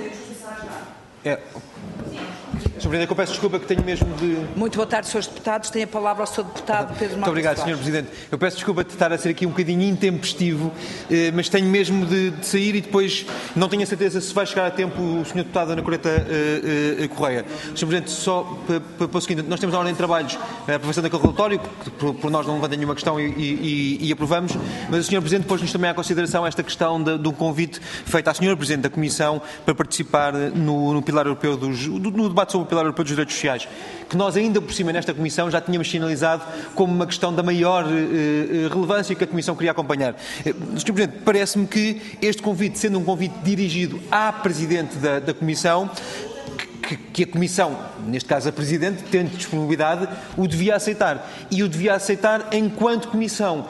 Sr. Presidente, eu peço desculpa que tenho mesmo de... Muito boa tarde, Srs. Deputados. Tem a palavra o Sr. Deputado Pedro Marques. Muito obrigado, Sr. Presidente. Eu peço desculpa de estar a ser aqui um bocadinho intempestivo, mas tenho mesmo de sair e depois não tenho a certeza se vai chegar a tempo o Sr. Deputado Ana Coreta Correia. Sr. Presidente, só para o seguinte, nós temos a ordem de trabalhos a aprovação daquele relatório, que por nós não levanta nenhuma questão e aprovamos, mas o Sr. Presidente pôs-nos também à consideração esta questão do convite feito à Sra. Presidente da Comissão para participar no Pilar Europeu no debate sobre o Pilar Europeu dos Direitos Sociais, que nós ainda por cima nesta Comissão já tínhamos sinalizado como uma questão da maior relevância que a Comissão queria acompanhar. Sr. Presidente, parece-me que este convite, sendo um convite dirigido à Presidente da Comissão, que a Comissão, neste caso a Presidente, tendo disponibilidade, o devia aceitar. E o devia aceitar enquanto Comissão,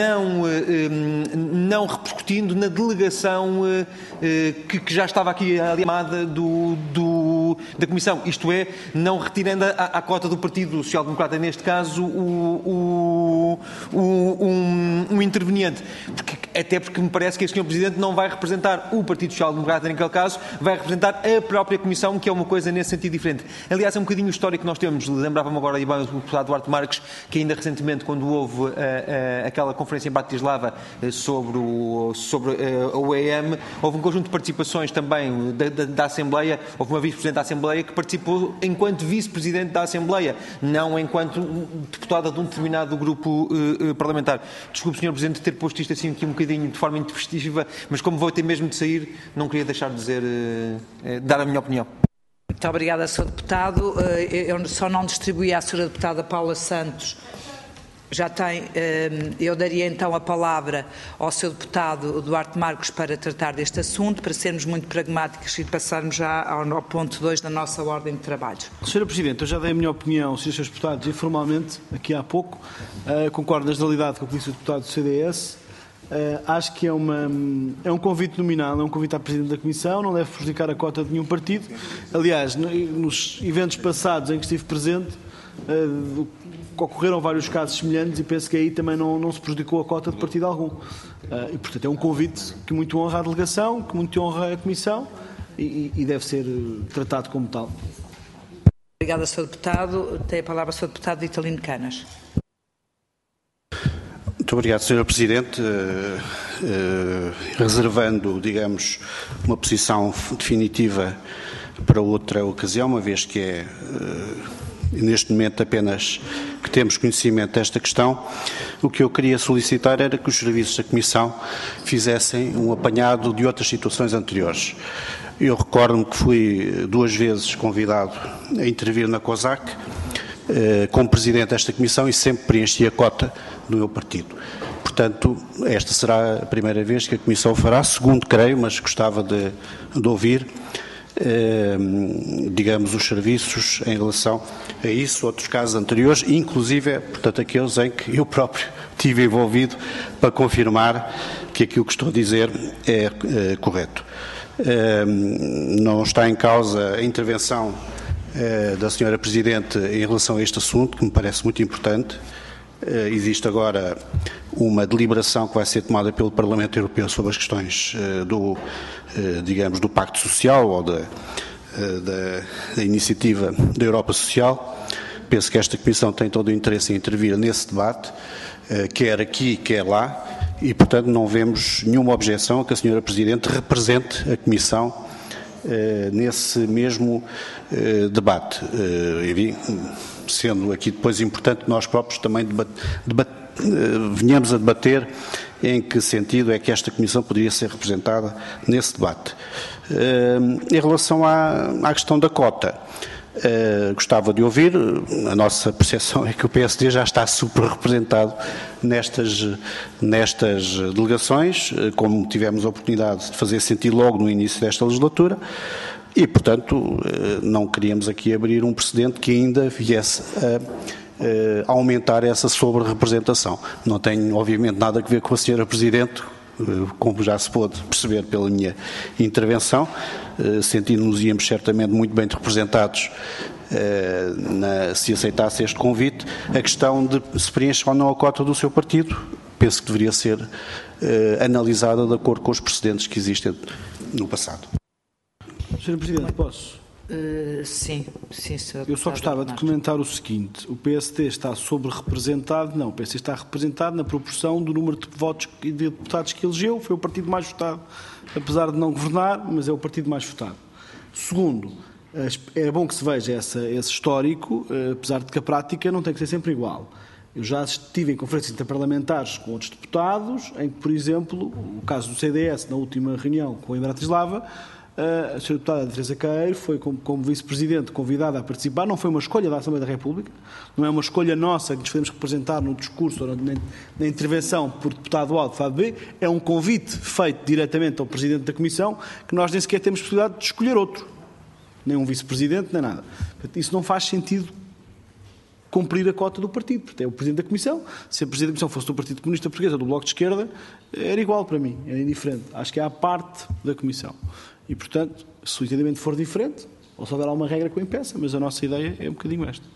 não repercutindo na delegação que já estava aqui alimada da Comissão. Isto é, não retirando à cota do Partido Social Democrata, neste caso, um interveniente. Até porque me parece que o Sr. Presidente não vai representar o Partido Social Democrata naquele caso, vai representar a própria Comissão, que é uma coisa nesse sentido diferente. Aliás, é um bocadinho histórico que nós temos. Lembrava-me agora, Ivan, do deputado Duarte Marques, que ainda recentemente, quando houve aquela conferência em Bratislava sobre a OEM, houve um conjunto de participações também da Assembleia. Houve uma vice-presidente da Assembleia que participou enquanto vice-presidente da Assembleia, não enquanto deputada de um determinado grupo parlamentar. Desculpe, Sr. Presidente, ter posto isto assim aqui um bocadinho de forma intempestiva, mas como vou ter mesmo de sair, não queria deixar de dizer, dar a minha opinião. Muito obrigada, Sr. Deputado. Eu só não distribuí à Sra. Deputada Paula Santos. Já tem. Eu daria então a palavra ao Sr. Deputado Duarte Marques para tratar deste assunto, para sermos muito pragmáticos e passarmos já ao ponto 2 da nossa ordem de trabalhos. Sra. Presidente, eu já dei a minha opinião, Srs. Deputados, informalmente, aqui há pouco. Concordo na generalidade com o que disse o deputado do CDS. Acho que é um convite nominal, é um convite à Presidente da Comissão, não deve prejudicar a cota de nenhum partido. Aliás, nos eventos passados em que estive presente, ocorreram vários casos semelhantes e penso que aí também não se prejudicou a cota de partido algum. E, portanto, é um convite que muito honra a delegação, que muito honra a Comissão e deve ser tratado como tal. Obrigada, Sr. Deputado. Tem a palavra o Sr. Deputado Vitalino Canas. Muito obrigado, Sr. Presidente. Reservando, digamos, uma posição definitiva para outra ocasião, uma vez que é, neste momento, apenas que temos conhecimento desta questão, o que eu queria solicitar era que os serviços da Comissão fizessem um apanhado de outras situações anteriores. Eu recordo-me que fui 2 vezes convidado a intervir na COSAC, como Presidente desta Comissão, e sempre preenchi a cota do meu partido. Portanto, esta será a primeira vez que a Comissão fará, segundo creio, mas gostava de ouvir, digamos, os serviços em relação a isso, outros casos anteriores, inclusive, portanto, aqueles em que eu próprio estive envolvido, para confirmar que aquilo que estou a dizer é correto. Não está em causa a intervenção da Sra. Presidente em relação a este assunto, que me parece muito importante. Existe agora uma deliberação que vai ser tomada pelo Parlamento Europeu sobre as questões digamos, do Pacto Social ou da iniciativa da Europa Social. Penso que esta Comissão tem todo o interesse em intervir nesse debate, quer aqui, quer lá, e, portanto, não vemos nenhuma objeção a que a Sra. Presidente represente a Comissão nesse mesmo debate. Sendo aqui depois importante nós próprios também venhamos a debater em que sentido é que esta Comissão poderia ser representada nesse debate. Em relação à questão da cota, gostava de ouvir, a nossa percepção é que o PSD já está super representado nestas delegações, como tivemos a oportunidade de fazer sentir logo no início desta legislatura, e, portanto, não queríamos aqui abrir um precedente que ainda viesse a aumentar essa sobre-representação. Não tem, obviamente, nada a ver com a Sra. Presidente, como já se pôde perceber pela minha intervenção, sentindo-nos-íamos certamente muito bem representados se aceitasse este convite. A questão de se preenche ou não a cota do seu partido, penso que deveria ser analisada de acordo com os precedentes que existem no passado. Sr. Sr. Presidente, posso? Sim, Sr. Eu só gostava de comentar o seguinte: o PSD está sobre-representado? Não, o PSD está representado na proporção do número de votos e de deputados que elegeu. Foi o partido mais votado, apesar de não governar, mas é o partido mais votado. Segundo, é bom que se veja esse histórico, apesar de que a prática não tem que ser sempre igual. Eu já estive em conferências interparlamentares com outros deputados, em que, por exemplo, o caso do CDS, na última reunião com a Bratislava, a Sra. Deputada Teresa Queiro foi, como vice-presidente, convidada a participar. Não foi uma escolha da Assembleia da República, não é uma escolha nossa que nos podemos representar no discurso ou na intervenção por deputado A ou deputado B, é um convite feito diretamente ao Presidente da Comissão, que nós nem sequer temos possibilidade de escolher outro, nem um vice-presidente, nem nada. Isso não faz sentido cumprir a cota do partido, porque é o Presidente da Comissão. Se a Presidente da Comissão fosse do Partido Comunista Português ou do Bloco de Esquerda, era igual para mim, era indiferente. Acho que é à parte da Comissão. E, portanto, se o entendimento for diferente, ou se houver alguma regra que o impeça, mas a nossa ideia é um bocadinho esta.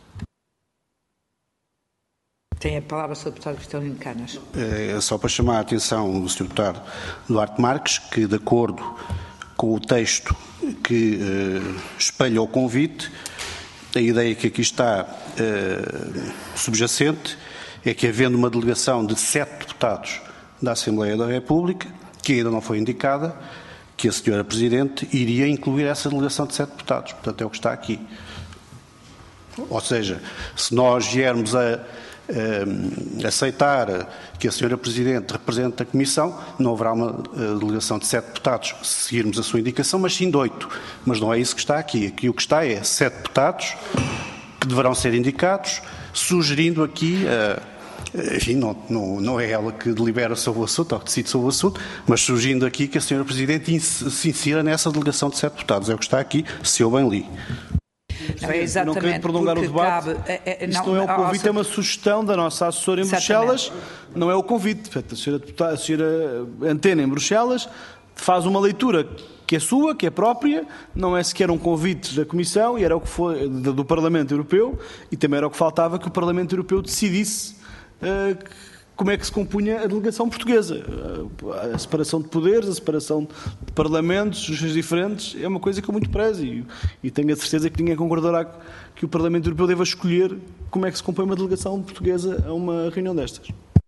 Tem a palavra o Sr. Deputado Cristalino Canas. É só para chamar a atenção do Sr. Deputado Duarte Marques, que, de acordo com o texto que espelha o convite, a ideia que aqui está subjacente é que, havendo uma delegação de 7 deputados da Assembleia da República, que ainda não foi indicada, que a Sra. Presidente iria incluir essa delegação de 7 deputados. Portanto, é o que está aqui. Ou seja, se nós viermos a aceitar que a Sra. Presidente represente a Comissão, não haverá uma delegação de 7 deputados se seguirmos a sua indicação, mas sim de 8. Mas não é isso que está aqui. Aqui o que está é 7 deputados que deverão ser indicados, sugerindo aqui, enfim, não é ela que delibera sobre o assunto, ou que decide sobre o assunto, mas sugerindo aqui que a Sra. Presidente se insira nessa delegação de 7 deputados. É o que está aqui, se eu bem li. Não, é exatamente, não querendo prolongar o debate, isto não é o convite, é uma sugestão da nossa assessora em Bruxelas, não é o convite. Portanto, a senhora Antena em Bruxelas faz uma leitura que é sua, que é própria, não é sequer um convite da Comissão, e era o que foi do Parlamento Europeu, e também era o que faltava que o Parlamento Europeu decidisse como é que se compunha a delegação portuguesa. A separação de poderes, a separação de parlamentos, os seus diferentes, é uma coisa que eu muito prezo e tenho a certeza que ninguém concordará que o Parlamento Europeu deva escolher como é que se compõe uma delegação portuguesa a uma reunião destas.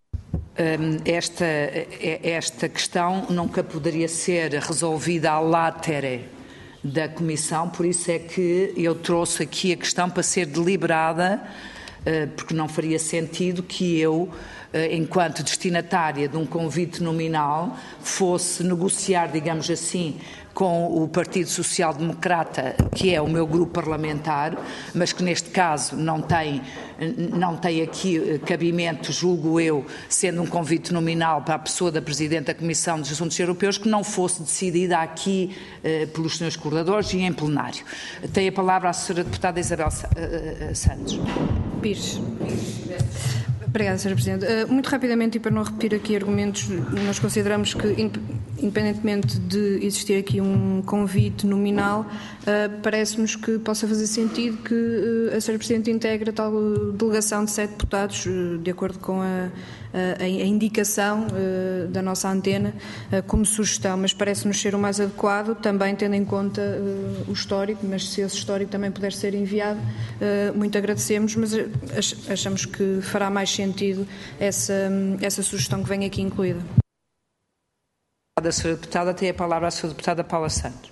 Esta questão nunca poderia ser resolvida à latere da Comissão, por isso é que eu trouxe aqui a questão para ser deliberada, porque não faria sentido que eu, enquanto destinatária de um convite nominal, fosse negociar, digamos assim, com o Partido Social Democrata, que é o meu grupo parlamentar, mas que neste caso não tem aqui cabimento, julgo eu, sendo um convite nominal para a pessoa da Presidente da Comissão dos Assuntos Europeus, que não fosse decidida aqui pelos senhores coordenadores e em plenário. Tem a palavra a Sra. Deputada Isabel Santos. Pires. Obrigada, Sra. Presidente. Muito rapidamente, e para não repetir aqui argumentos, nós consideramos que, independentemente de existir aqui um convite nominal, parece-nos que possa fazer sentido que a Sra. Presidente integre a tal delegação de 7 deputados, de acordo com a indicação da nossa antena, como sugestão, mas parece-nos ser o mais adequado, também tendo em conta o histórico, mas se esse histórico também puder ser enviado, muito agradecemos, mas achamos que fará mais sentido essa sugestão que vem aqui incluída. A Sra. Deputada tem a palavra a Sra. Deputada Paula Santos.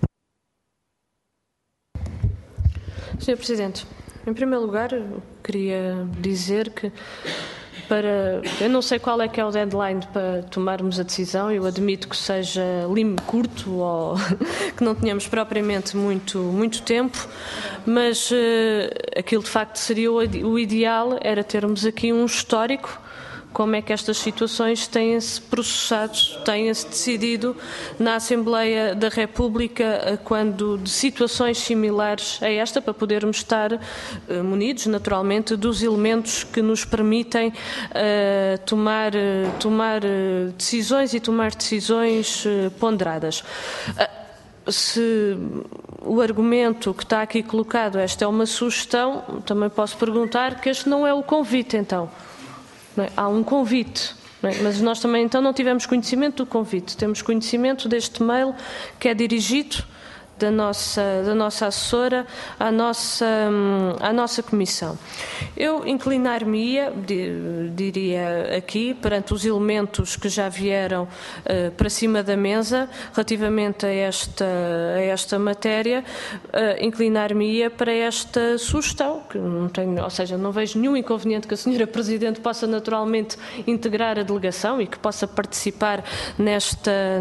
Sr. Presidente, em primeiro lugar, queria dizer que eu não sei qual é que é o deadline para tomarmos a decisão, eu admito que seja curto ou que não tenhamos propriamente muito tempo, mas aquilo de facto seria o ideal, era termos aqui um histórico, como é que estas situações têm-se processado, têm-se decidido na Assembleia da República quando de situações similares a esta, para podermos estar munidos, naturalmente, dos elementos que nos permitem tomar decisões e tomar decisões ponderadas. Se o argumento que está aqui colocado, esta é uma sugestão, também posso perguntar que este não é o convite, então. Não é? Há um convite, não é? Mas nós também então não tivemos conhecimento do convite, temos conhecimento deste mail que é dirigido da nossa assessora à nossa comissão. Eu inclinar-me-ia, diria aqui, perante os elementos que já vieram para cima da mesa relativamente a esta matéria, inclinar-me-ia para esta sugestão, que não tenho, ou seja, não vejo nenhum inconveniente que a Sra. Presidente possa naturalmente integrar a delegação e que possa participar nesta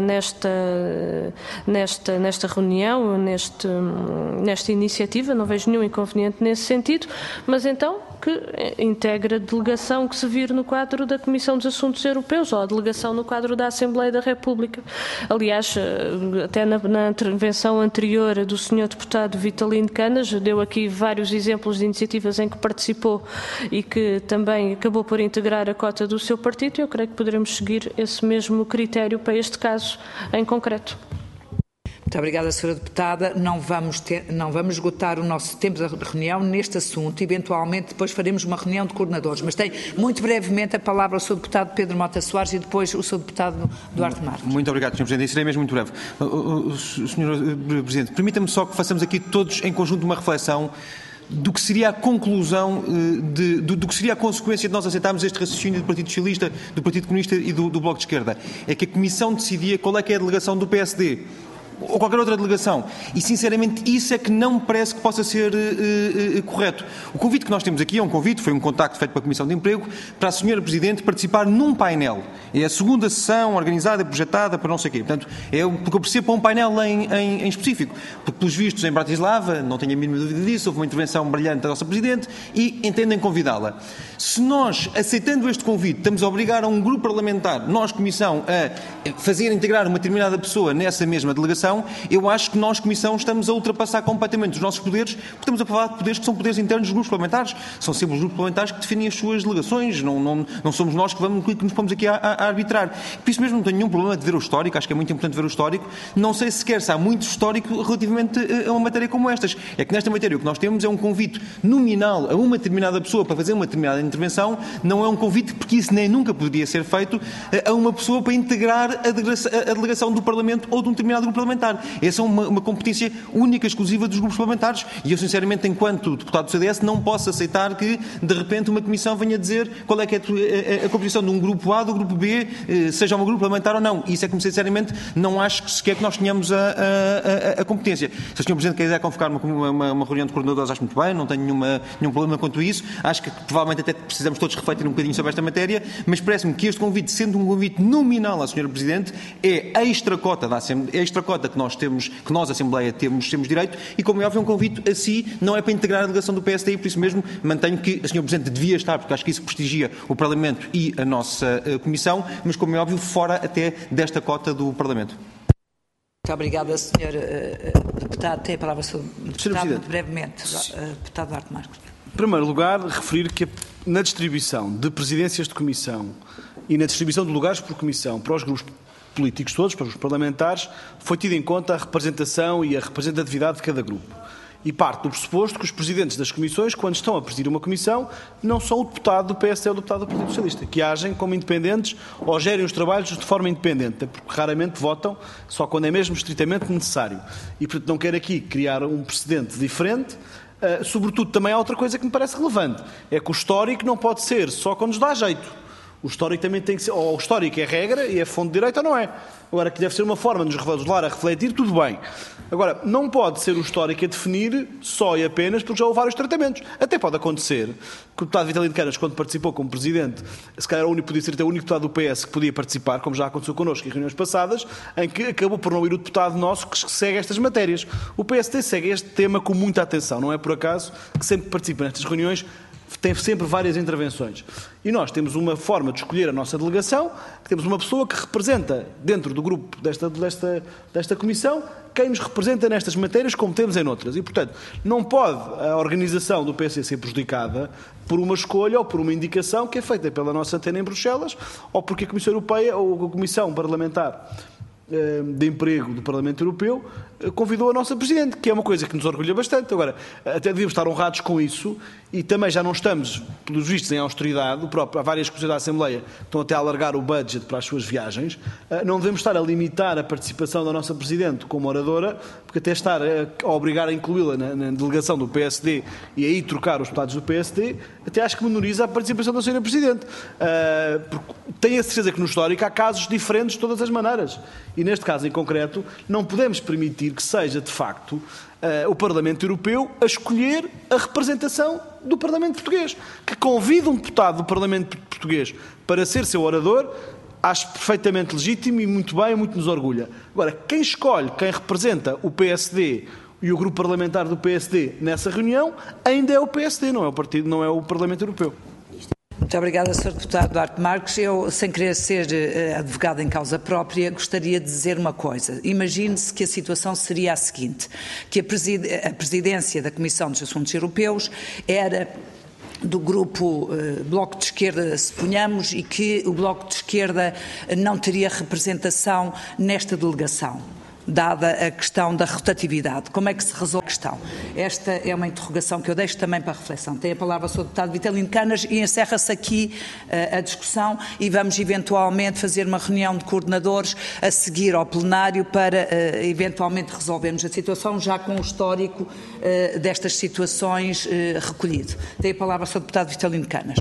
reunião, nesta iniciativa, não vejo nenhum inconveniente nesse sentido, mas então que integre a delegação que se vir no quadro da Comissão dos Assuntos Europeus ou a delegação no quadro da Assembleia da República. Aliás, até na intervenção anterior do Sr. Deputado Vitalino Canas, deu aqui vários exemplos de iniciativas em que participou e que também acabou por integrar a cota do seu partido, e eu creio que poderemos seguir esse mesmo critério para este caso em concreto. Muito obrigada, Sra. Deputada. Não vamos esgotar o nosso tempo de reunião neste assunto. Eventualmente, depois faremos uma reunião de coordenadores. Mas tem, muito brevemente, a palavra o Sr. Deputado Pedro Mota Soares e depois o Sr. Deputado Duarte Marques. Muito obrigado, Sr. Presidente. Serei mesmo muito breve. Sr. Presidente, permita-me só que façamos aqui todos em conjunto uma reflexão do que seria a conclusão, do que seria a consequência de nós aceitarmos este raciocínio do Partido Socialista, do Partido Comunista e do Bloco de Esquerda. É que a Comissão decidia qual é que é a delegação do PSD ou qualquer outra delegação. E, sinceramente, isso é que não me parece que possa ser correto. O convite que nós temos aqui é um convite, foi um contacto feito pela Comissão de Emprego, para a Sra. Presidente participar num painel. É a segunda sessão organizada e projetada para não sei o quê. Portanto, porque eu percebo para um painel em específico. Porque, pelos vistos, em Bratislava, não tenho a mínima dúvida disso, houve uma intervenção brilhante da nossa Presidente e entendem convidá-la. Se nós, aceitando este convite, estamos a obrigar a um grupo parlamentar, nós, Comissão, a fazer integrar uma determinada pessoa nessa mesma delegação, eu acho que nós, Comissão, estamos a ultrapassar completamente os nossos poderes, porque estamos a falar de poderes que são poderes internos dos grupos parlamentares. São sempre os grupos parlamentares que definem as suas delegações, não somos nós que nos pomos aqui a arbitrar. Por isso mesmo não tenho nenhum problema de ver o histórico, acho que é muito importante ver o histórico. Não sei sequer se há muito histórico relativamente a uma matéria como estas. É que nesta matéria o que nós temos é um convite nominal a uma determinada pessoa para fazer uma determinada intervenção, não é um convite, porque isso nem nunca poderia ser feito, a uma pessoa para integrar a delegação do Parlamento ou de um determinado grupo parlamentar. Essa é uma competência única, exclusiva dos grupos parlamentares. E eu, sinceramente, enquanto deputado do CDS, não posso aceitar que, de repente, uma comissão venha dizer qual é que é a composição de um grupo A, do grupo B, seja um grupo parlamentar ou não. Isso é que, sinceramente, não acho que sequer que nós tenhamos a competência. Se o Sr. Presidente quiser convocar uma reunião de coordenadores, acho muito bem, não tenho nenhum problema quanto a isso. Acho que, provavelmente, até precisamos todos refletir um bocadinho sobre esta matéria, mas parece-me que este convite, sendo um convite nominal à Sra. Presidente, é a extracota que nós, Assembleia, temos direito, e, como é óbvio, um convite a si, não é para integrar a delegação do PSD, e por isso mesmo mantenho que a Sra. Presidente devia estar, porque acho que isso prestigia o Parlamento e a nossa Comissão, mas, como é óbvio, fora até desta cota do Parlamento. Muito obrigada, Sr. Deputado. Tem a palavra, Sr. Deputado, muito brevemente. Deputado Duarte Marques. Em primeiro lugar, referir que na distribuição de presidências de comissão e na distribuição de lugares por comissão para os grupos políticos todos, para os parlamentares, foi tida em conta a representação e a representatividade de cada grupo. E parte do pressuposto que os presidentes das comissões, quando estão a presidir uma comissão, não são o deputado do PSD ou o deputado do Partido Socialista, que agem como independentes ou gerem os trabalhos de forma independente, porque raramente votam, só quando é mesmo estritamente necessário. E, portanto, não quero aqui criar um precedente diferente. Sobretudo, também há outra coisa que me parece relevante, é que o histórico não pode ser só quando nos dá jeito. O histórico também tem que ser, ou o histórico é regra e é fonte de direito ou não é. Agora, que deve ser uma forma de nos levar a refletir, tudo bem. Agora, não pode ser o histórico a definir só e apenas porque já houve vários tratamentos. Até pode acontecer que o deputado Vitalino Canas, quando participou como presidente, se calhar podia ser até o único deputado do PS que podia participar, como já aconteceu connosco em reuniões passadas, em que acabou por não ir o deputado nosso que segue estas matérias. O PSD segue este tema com muita atenção, não é por acaso que sempre participa nestas reuniões, tem sempre várias intervenções. E nós temos uma forma de escolher a nossa delegação, que temos uma pessoa que representa, dentro do grupo desta comissão, quem nos representa nestas matérias, como temos em outras. E, portanto, não pode a organização do PSD ser prejudicada por uma escolha ou por uma indicação que é feita pela nossa antena em Bruxelas, ou porque a Comissão Europeia ou a Comissão Parlamentar de Emprego do Parlamento Europeu, convidou a nossa Presidente, que é uma coisa que nos orgulha bastante. Agora, até devíamos estar honrados com isso e também já não estamos, pelos vistos, em austeridade. Há várias comissões da Assembleia estão até a alargar o budget para as suas viagens. Não devemos estar a limitar a participação da nossa Presidente como oradora, porque até estar a obrigar a incluí-la na delegação do PSD e aí trocar os deputados do PSD, até acho que menoriza a participação da Sra. Presidente. Porque tenho a certeza que no histórico há casos diferentes de todas as maneiras. E neste caso em concreto, não podemos permitir que seja, de facto, o Parlamento Europeu a escolher a representação do Parlamento Português. Que convida um deputado do Parlamento Português para ser seu orador, acho perfeitamente legítimo e muito bem, muito nos orgulha. Agora, quem escolhe, quem representa o PSD e o grupo parlamentar do PSD nessa reunião, ainda é o PSD, não é o Parlamento Europeu. Muito obrigada, Sr. Deputado Duarte Marques. Eu, sem querer ser advogado em causa própria, gostaria de dizer uma coisa. Imagine-se que a situação seria a seguinte, que a presidência da Comissão dos Assuntos Europeus era do grupo Bloco de Esquerda, suponhamos, e que o Bloco de Esquerda não teria representação nesta delegação, dada a questão da rotatividade. Como é que se resolve a questão? Esta é uma interrogação que eu deixo também para reflexão. Tem a palavra o Sr. Deputado Vitalino Canas e encerra-se aqui a discussão e vamos eventualmente fazer uma reunião de coordenadores a seguir ao plenário para eventualmente resolvermos a situação já com o histórico destas situações recolhido. Tem a palavra o Sr. Deputado Vitalino Canas.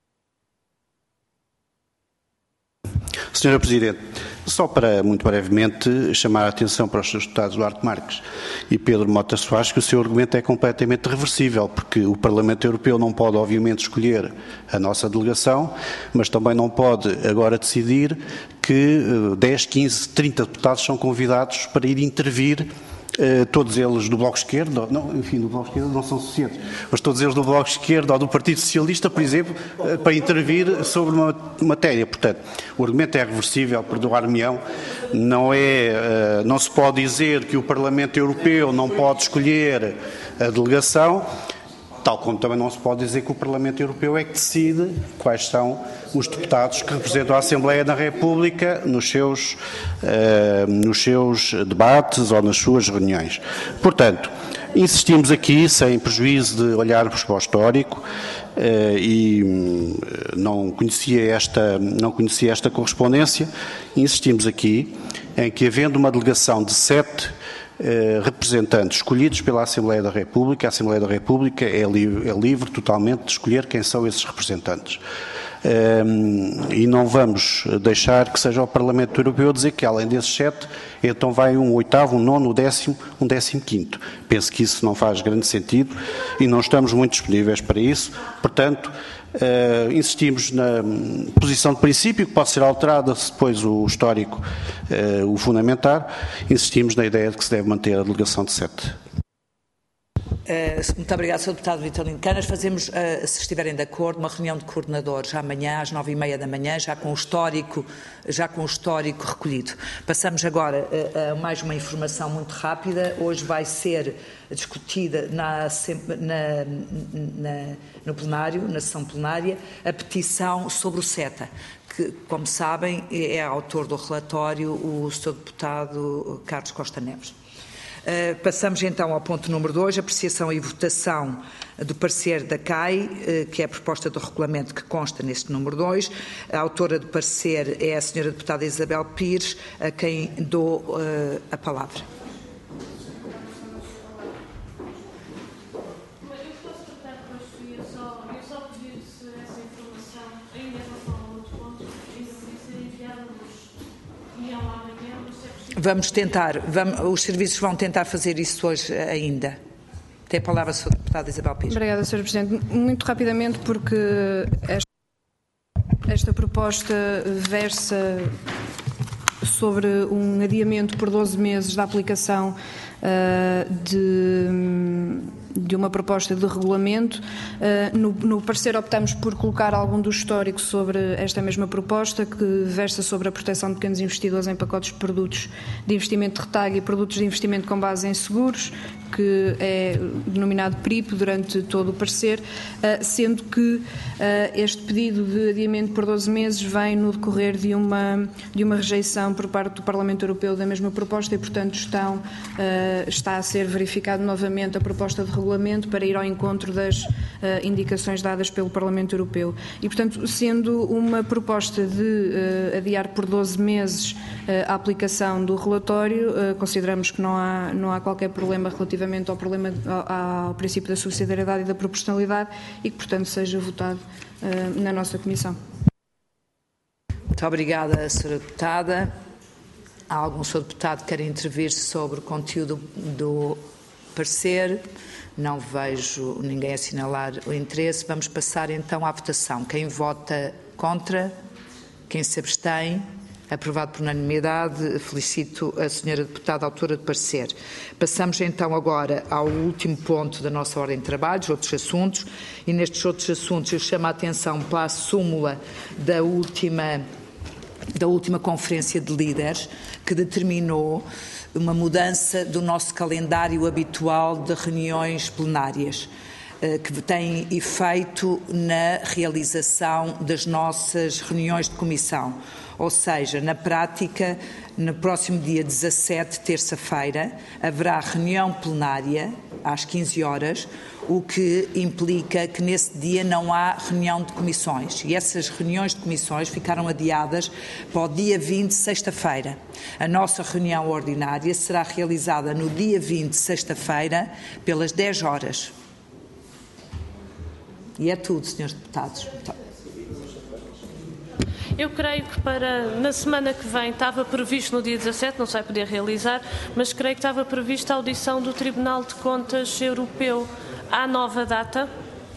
Sra. Presidente, só para, muito brevemente, chamar a atenção para os Srs. Deputados Duarte Marques e Pedro Mota Soares que o seu argumento é completamente reversível, porque o Parlamento Europeu não pode, obviamente, escolher a nossa delegação, mas também não pode agora decidir que 10, 15, 30 deputados são convidados para ir intervir. Todos eles do Bloco Esquerdo, não, enfim, do Bloco Esquerdo não são suficientes, mas todos eles do Bloco Esquerdo ou do Partido Socialista, por exemplo, para intervir sobre uma matéria. Portanto, o argumento é reversível, perdoar-me-ão, não se pode dizer que o Parlamento Europeu não pode escolher a delegação, tal como também não se pode dizer que o Parlamento Europeu é que decide quais são os deputados que representam a Assembleia da República nos seus debates ou nas suas reuniões. Portanto, insistimos aqui, sem prejuízo de olharmos para o histórico, e não conhecia esta correspondência, insistimos aqui em que, havendo uma delegação de 7 representantes escolhidos pela Assembleia da República, a Assembleia da República é livre totalmente de escolher quem são esses representantes. E não vamos deixar que seja o Parlamento Europeu dizer que, além desses 7, então vai um 8º, um 9º, um 15º. Penso que isso não faz grande sentido e não estamos muito disponíveis para isso. Portanto, insistimos na posição de princípio, que pode ser alterada se depois o histórico o fundamentar. Insistimos na ideia de que se deve manter a delegação de 7. Muito obrigado, Sr. Deputado Vitalino Canas. Fazemos, se estiverem de acordo, uma reunião de coordenadores amanhã às 9h30 da manhã, já com o histórico recolhido. Passamos agora a mais uma informação muito rápida. Hoje vai ser discutida no plenário, na sessão plenária, a petição sobre o CETA, que, como sabem, é autor do relatório o Sr. Deputado Carlos Costa Neves. Passamos então ao ponto número 2, apreciação e votação do parecer da CAI, que é a proposta do regulamento que consta neste número 2. A autora do parecer é a Sra. Deputada Isabel Pires, a quem dou a palavra. Vamos tentar, os serviços vão tentar fazer isso hoje ainda. Tem a palavra a Sra. Deputada Isabel Pires. Obrigada, Sr. Presidente. Muito rapidamente, porque esta proposta versa sobre um adiamento por 12 meses da aplicação uma proposta de regulamento. No parecer optamos por colocar algum do histórico sobre esta mesma proposta, que versa sobre a proteção de pequenos investidores em pacotes de produtos de investimento de retalho e produtos de investimento com base em seguros, que é denominado PRIP durante todo o parecer, sendo que este pedido de adiamento por 12 meses vem no decorrer de uma rejeição por parte do Parlamento Europeu da mesma proposta e, portanto, está a ser verificado novamente a proposta de regulamento para ir ao encontro das indicações dadas pelo Parlamento Europeu. E, portanto, sendo uma proposta de adiar por 12 meses a aplicação do relatório, consideramos que não há qualquer problema relativamente ao princípio da subsidiariedade e da proporcionalidade e que, portanto, seja votado na nossa Comissão. Muito obrigada, Sra. Deputada. Há algum Sr. Deputado que queira intervir sobre o conteúdo do parecer? Não vejo ninguém assinalar o interesse. Vamos passar então à votação. Quem vota contra? Quem se abstém? Aprovado por unanimidade. Felicito a Sra. Deputada autora do parecer. Passamos então agora ao último ponto da nossa ordem de trabalhos, outros assuntos, e nestes outros assuntos eu chamo a atenção para a súmula da última Conferência de Líderes, que determinou uma mudança do nosso calendário habitual de reuniões plenárias, que tem efeito na realização das nossas reuniões de comissão. Ou seja, na prática, no próximo dia 17, terça-feira, haverá reunião plenária às 15 horas, o que implica que nesse dia não há reunião de comissões. E essas reuniões de comissões ficaram adiadas para o dia 20, sexta-feira. A nossa reunião ordinária será realizada no dia 20, sexta-feira, pelas 10 horas. E é tudo, senhores deputados. Eu creio que na semana que vem estava previsto no dia 17, não sei poder realizar, mas creio que estava prevista a audição do Tribunal de Contas Europeu à nova data.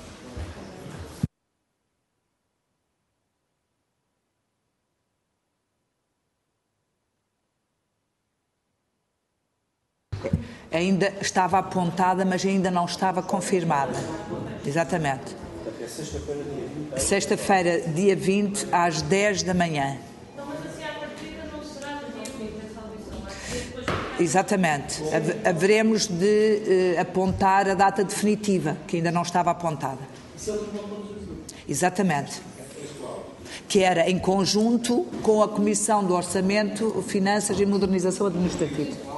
Ainda estava apontada, mas ainda não estava confirmada. Exatamente. Sexta-feira, dia 20, às 10 da manhã. Exatamente. Haveremos de apontar a data definitiva, que ainda não estava apontada. Exatamente. Que era em conjunto com a Comissão do Orçamento, Finanças e Modernização Administrativa.